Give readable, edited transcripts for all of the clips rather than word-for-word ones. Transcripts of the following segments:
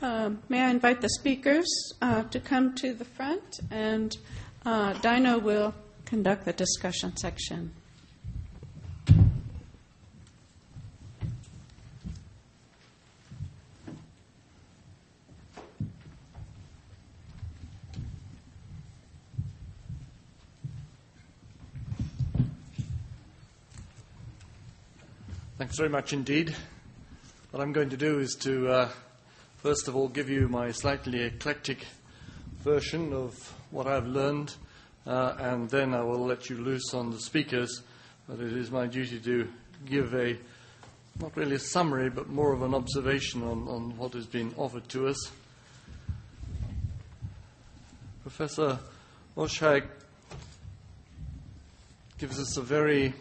May I invite the speakers to come to the front, and Dino will conduct the discussion section. Thanks very much indeed. What I'm going to do is to, first of all, give you my slightly eclectic version of what I've learned, and then I will let you loose on the speakers. But it is my duty to give not really a summary, but more of an observation on what has been offered to us. Professor Oschhaig gives us a very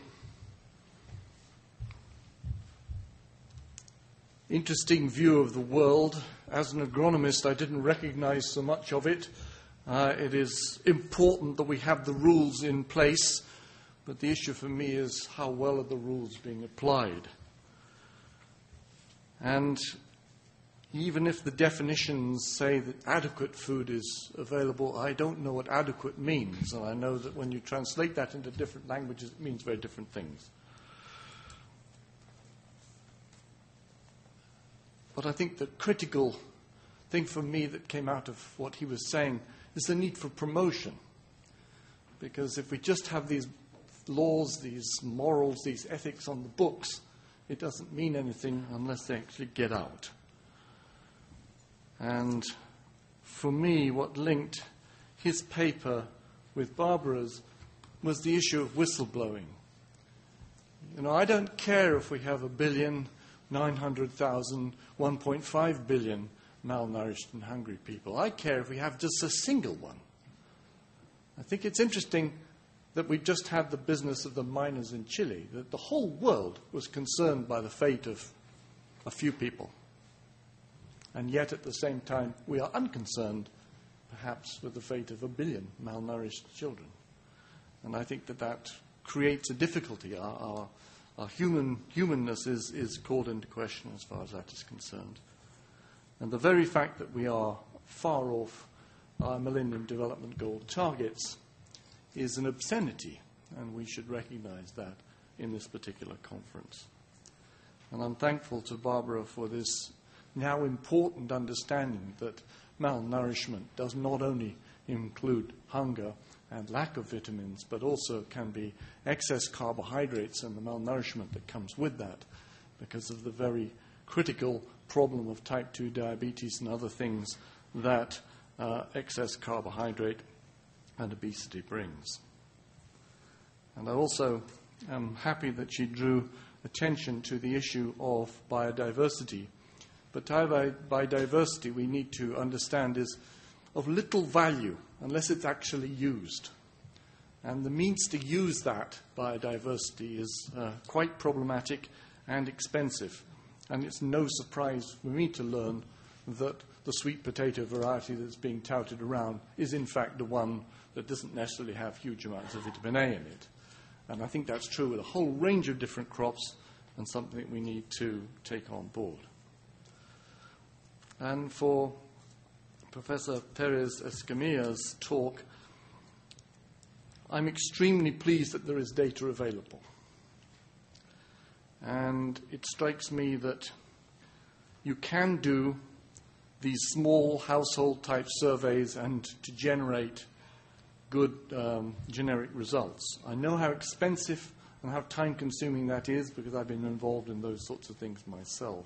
interesting view of the world. As an agronomist, I didn't recognize so much of it. It is important that we have the rules in place, but the issue for me is how well are the rules being applied. And even if the definitions say that adequate food is available, I don't know what adequate means. And I know that when you translate that into different languages, it means very different things. But I think the critical thing for me that came out of what he was saying is the need for promotion. Because if we just have these laws, these morals, these ethics on the books, it doesn't mean anything unless they actually get out. And for me, what linked his paper with Barbara's was the issue of whistleblowing. You know, I don't care if we have 1,900,000, 1.5 billion malnourished and hungry people. I care if we have just a single one. I think it's interesting that we just had the business of the miners in Chile, that the whole world was concerned by the fate of a few people. And yet at the same time, we are unconcerned, perhaps, with the fate of 1 billion malnourished children. And I think that creates a difficulty. Our humanness is called into question as far as that is concerned. And the very fact that we are far off our Millennium Development Goal targets is an obscenity, and we should recognize that in this particular conference. And I'm thankful to Barbara for this now important understanding that malnourishment does not only include hunger and lack of vitamins, but also can be excess carbohydrates and the malnourishment that comes with that because of the very critical problem of type 2 diabetes and other things that excess carbohydrate and obesity brings. And I also am happy that she drew attention to the issue of biodiversity. But biodiversity, we need to understand, is of little value unless it's actually used. And the means to use that biodiversity is quite problematic and expensive. And it's no surprise for me to learn that the sweet potato variety that's being touted around is in fact the one that doesn't necessarily have huge amounts of vitamin A in it. And I think that's true with a whole range of different crops and something that we need to take on board. And for Professor Perez Escamilla's talk, I'm extremely pleased that there is data available. And it strikes me that you can do these small household-type surveys and to generate good generic results. I know how expensive and how time-consuming that is because I've been involved in those sorts of things myself.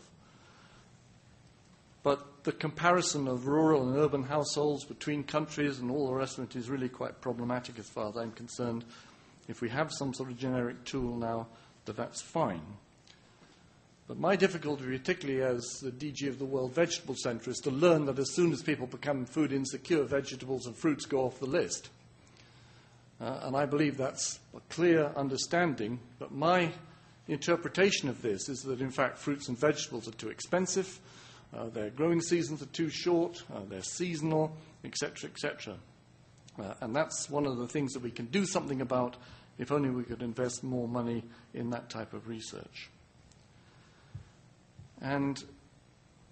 But the comparison of rural and urban households between countries and all the rest of it is really quite problematic as far as I'm concerned. If we have some sort of generic tool now, that's fine. But my difficulty, particularly as the DG of the World Vegetable Centre, is to learn that as soon as people become food insecure, vegetables and fruits go off the list. And I believe that's a clear understanding. But my interpretation of this is that, in fact, fruits and vegetables are too expensive, their growing seasons are too short, they're seasonal, etc., etc. And that's one of the things that we can do something about if only we could invest more money in that type of research. And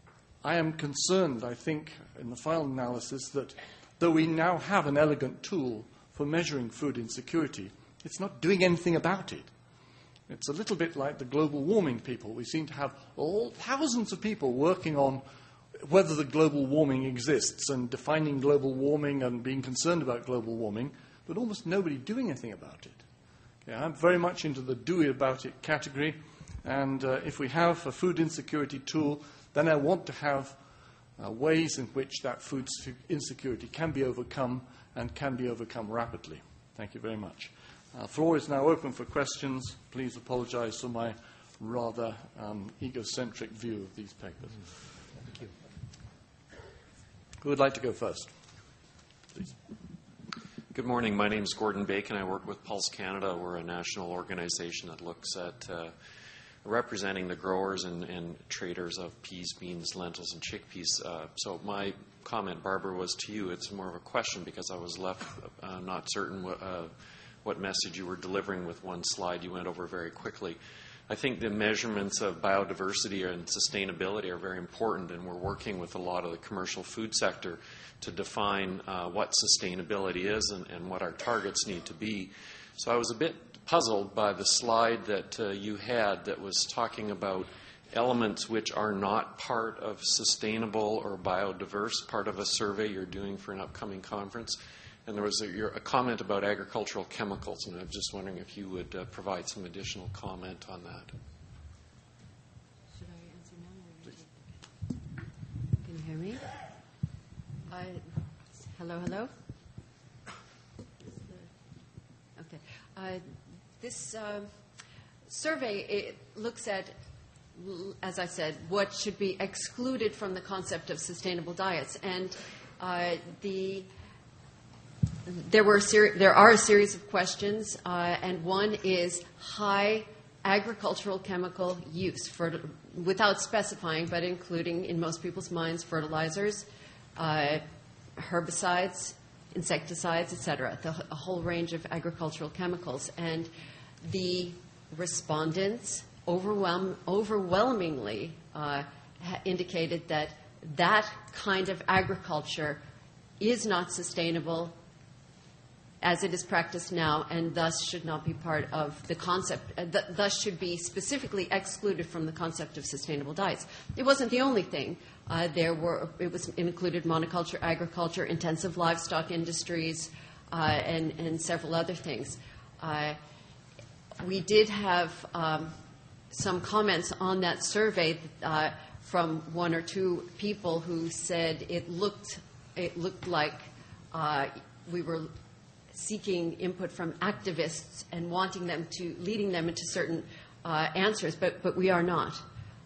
I am concerned, I think, in the final analysis, that though we now have an elegant tool for measuring food insecurity, it's not doing anything about it. It's a little bit like the global warming people. We seem to have thousands of people working on whether the global warming exists and defining global warming and being concerned about global warming, but almost nobody doing anything about it. Okay, I'm very much into the do it about it category, and if we have a food insecurity tool, then I want to have ways in which that food insecurity can be overcome and can be overcome rapidly. Thank you very much. Floor is now open for questions. Please apologize for my rather egocentric view of these papers. Thank you. Who would like to go first? Please. Good morning. My name is Gordon Bacon. I work with Pulse Canada. We're a national organization that looks at representing the growers and traders of peas, beans, lentils, and chickpeas. So my comment, Barbara, was to you. It's more of a question because I was left not certain what message you were delivering with one slide you went over very quickly. I think the measurements of biodiversity and sustainability are very important, and we're working with a lot of the commercial food sector to define what sustainability is and what our targets need to be. So I was a bit puzzled by the slide that you had that was talking about elements which are not part of sustainable or biodiverse, part of a survey you're doing for an upcoming conference. And there was a comment about agricultural chemicals, and I'm just wondering if you would provide some additional comment on that. Should I answer now? Please. Can you hear me? Hello? Okay. This survey, it looks at, as I said, what should be excluded from the concept of sustainable diets. And there are a series of questions, and one is high agricultural chemical use, without specifying, but including in most people's minds fertilizers, herbicides, insecticides, etc., a whole range of agricultural chemicals. And the respondents overwhelmingly indicated that kind of agriculture is not sustainable as it is practiced now, and thus should not be part of the concept, thus should be specifically excluded from the concept of sustainable diets. It wasn't the only thing. It included monoculture, agriculture, intensive livestock industries, and several other things. We did have some comments on that survey from one or two people who said it looked like we were seeking input from activists and leading them into certain answers, but we are not.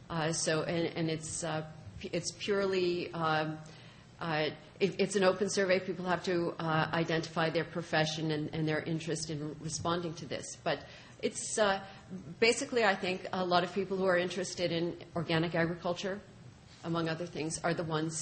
It's purely it's an open survey. People have to identify their profession and their interest in responding to this. But it's basically, I think, a lot of people who are interested in organic agriculture, among other things, are the ones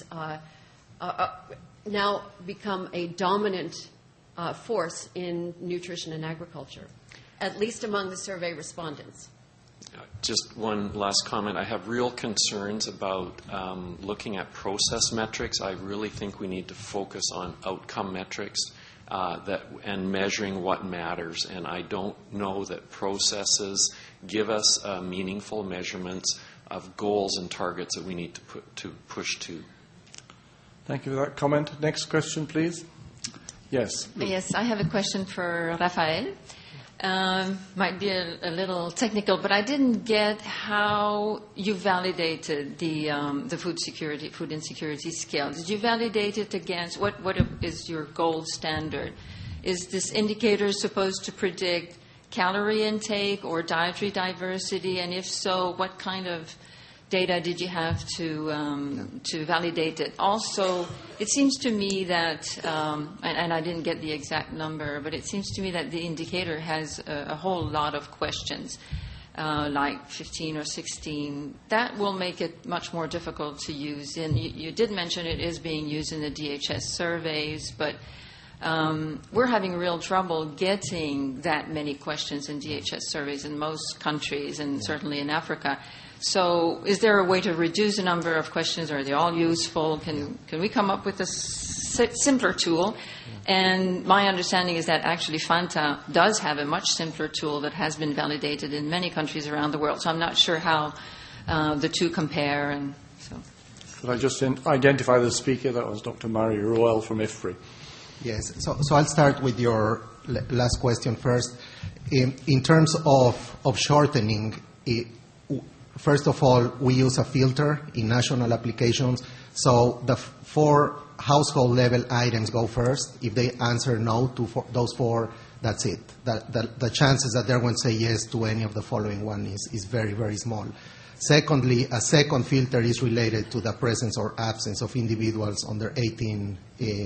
now become a dominant force in nutrition and agriculture, at least among the survey respondents. Just one last comment. I have real concerns about looking at process metrics. I really think we need to focus on outcome metrics and measuring what matters. And I don't know that processes give us meaningful measurements of goals and targets that we need to push to. Thank you for that comment. Next question, please. Yes. Yes, I have a question for Raphael. Might be a little technical, but I didn't get how you validated the food insecurity scale. Did you validate it against what is your gold standard? Is this indicator supposed to predict calorie intake or dietary diversity? And if so, what kind of data did you have to validate it? Also, it seems to me that, and I didn't get the exact number, but it seems to me that the indicator has a whole lot of questions, like 15 or 16. That will make it much more difficult to use. And you did mention it is being used in the DHS surveys, but we're having real trouble getting that many questions in DHS surveys in most countries, and certainly in Africa. So is there a way to reduce the number of questions? Are they all useful? Can we come up with a simpler tool? And my understanding is that actually Fanta does have a much simpler tool that has been validated in many countries around the world. So I'm not sure how the two compare. And so. Could I just identify the speaker? That was Dr. Mari Roel from IFPRI. Yes. So I'll start with your last question first. In terms of shortening, first of all, we use a filter in national applications. So the 4 household-level items go first. If they answer no to those 4, that's it. The chances that they're going to say yes to any of the following one is very, very small. Secondly, a second filter is related to the presence or absence of individuals under 18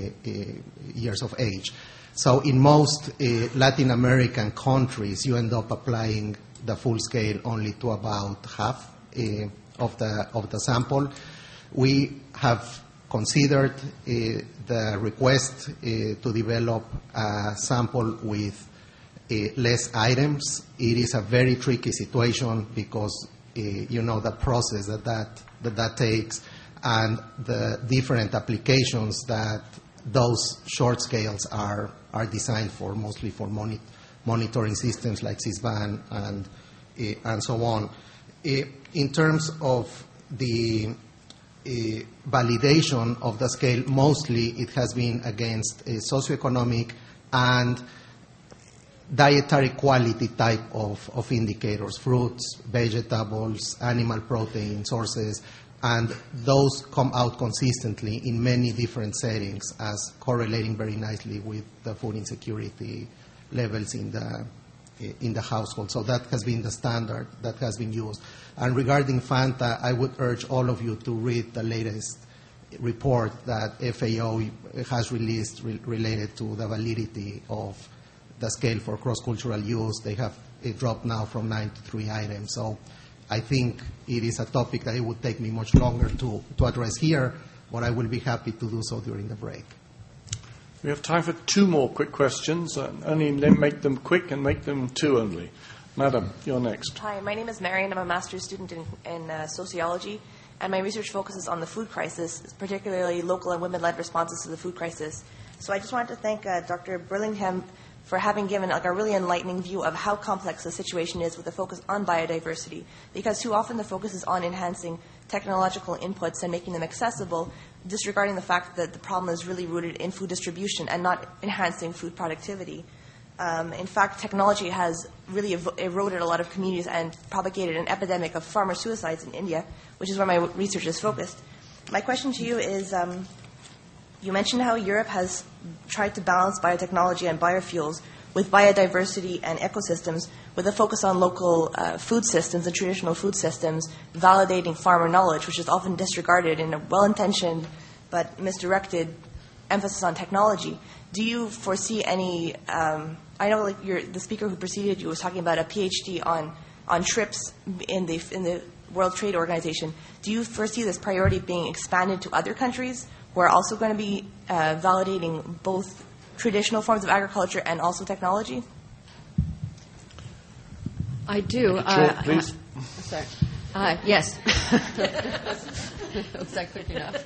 years of age. So in most Latin American countries, you end up applying the full scale only to about half of the sample. We have considered the request to develop a sample with less items. It is a very tricky situation because the process that takes and the different applications that those short scales are designed for, mostly for monitoring systems like CISBAN and so on. In terms of the validation of the scale, mostly it has been against socioeconomic and dietary quality type of indicators, fruits, vegetables, animal protein sources, and those come out consistently in many different settings as correlating very nicely with the food insecurity levels in the household. So that has been the standard that has been used. And regarding Fanta, I would urge all of you to read the latest report that FAO has released related to the validity of the scale for cross-cultural use. They have it dropped now from 9 to 3 items. So I think it is a topic that it would take me much longer to address here, but I will be happy to do so during the break. We have time for 2 more quick questions. Only make them quick and make them 2 only. Madam, you're next. Hi, my name is Marion. I'm a master's student in sociology, and my research focuses on the food crisis, particularly local and women-led responses to the food crisis. So I just wanted to thank Dr. Burlingham for having given a really enlightening view of how complex the situation is with a focus on biodiversity, because too often the focus is on enhancing technological inputs and making them accessible, disregarding the fact that the problem is really rooted in food distribution and not enhancing food productivity. In fact, technology has really eroded a lot of communities and propagated an epidemic of farmer suicides in India, which is where my research is focused. My question to you is, you mentioned how Europe has tried to balance biotechnology and biofuels with biodiversity and ecosystems with a focus on local food systems and traditional food systems, validating farmer knowledge, which is often disregarded in a well-intentioned but misdirected emphasis on technology. Do you foresee any I know the speaker who preceded you was talking about a PhD on TRIPS in the World Trade Organization. Do you foresee this priority being expanded to other countries who are also going to be validating both traditional forms of agriculture and also technology? I do. Short, please. Sorry. Yes. Was that quick enough?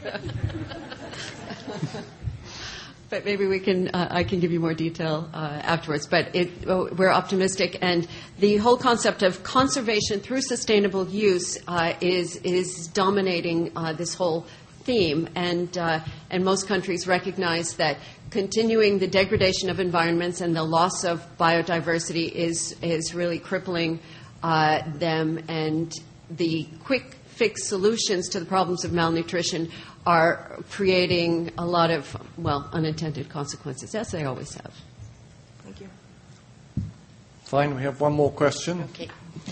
But maybe I can give you more detail afterwards. But we're optimistic, and the whole concept of conservation through sustainable use is dominating this whole theme, and most countries recognize that continuing the degradation of environments and the loss of biodiversity is really crippling them, and the quick fix solutions to the problems of malnutrition are creating a lot of, unintended consequences, as they always have. Thank you. Fine, we have 1 more question. Okay.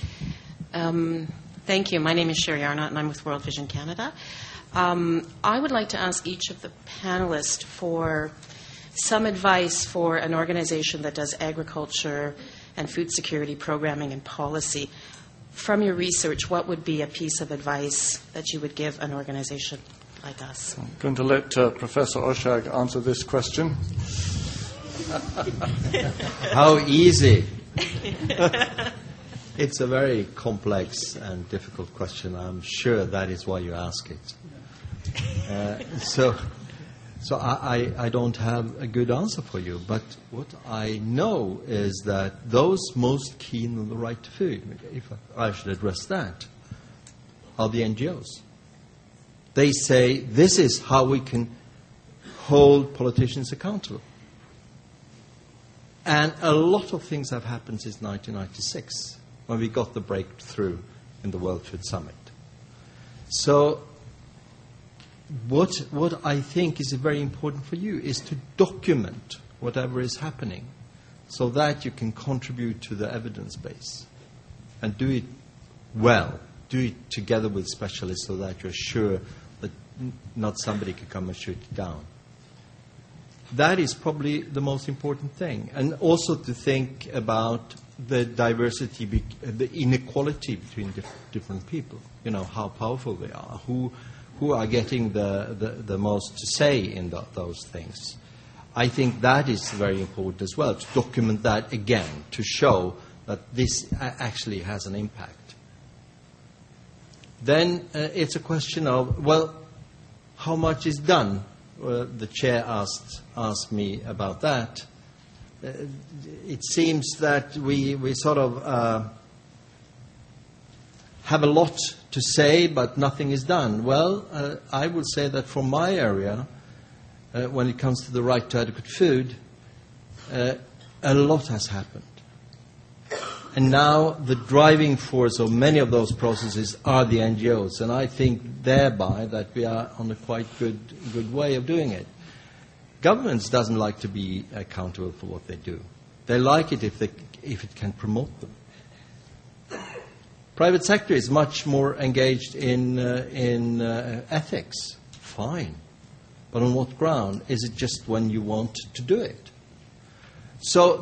Thank you. My name is Sherry Arnott, and I'm with World Vision Canada. I would like to ask each of the panelists for some advice for an organization that does agriculture and food security programming and policy. From your research, what would be a piece of advice that you would give an organization like us? I'm going to let Professor Oshag answer this question. How easy. It's a very complex and difficult question. I'm sure that is why you ask it. So I don't have a good answer for you. But what I know is that those most keen on the right to food, if I should address that, are the NGOs. They say this is how we can hold politicians accountable. And a lot of things have happened since 1996, when we got the breakthrough in the World Food Summit. So what I think is very important for you is to document whatever is happening so that you can contribute to the evidence base and do it well. Do it together with specialists so that you're sure that not somebody can come and shoot it down. That is probably the most important thing. And also to think about the diversity, the inequality between different people. You know, how powerful they are, who are getting the most to say in those things. I think that is very important as well, to document that again, to show that this actually has an impact. Then it's a question of, well, how much is done? The chair asked me about that. It seems that we sort of have a lot to say, but nothing is done. Well, I would say that from my area, when it comes to the right to adequate food, a lot has happened. And now the driving force of many of those processes are the NGOs, and I think thereby that we are on a quite good way of doing it. Governments doesn't like to be accountable for what they do. They like it if it can promote them. Private sector is much more engaged in ethics. Fine. But on what ground? Is it just when you want to do it? So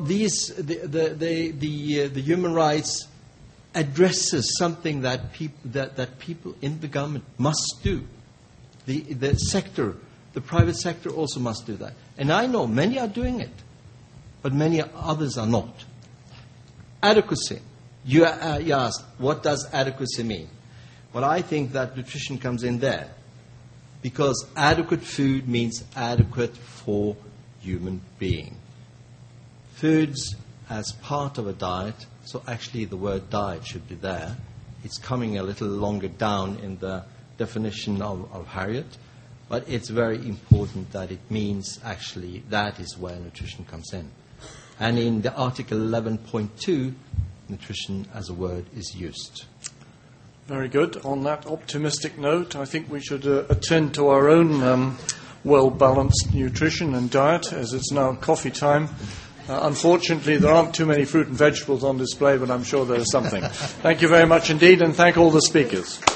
the human rights addresses something that people in the government must do. The sector, the private sector also must do that. And I know many are doing it, but many others are not. Adequacy. You asked, what does adequacy mean? Well, I think that nutrition comes in there. Because adequate food means adequate for human being. Foods as part of a diet, so actually the word diet should be there. It's coming a little longer down in the definition of Harriet, but it's very important that it means actually that is where nutrition comes in. And in the Article 11.2, nutrition as a word is used. Very good. On that optimistic note, I think we should attend to our own well-balanced nutrition and diet, as it's now coffee time. Unfortunately, there aren't too many fruit and vegetables on display, but I'm sure there's something. Thank you very much indeed, and thank all the speakers.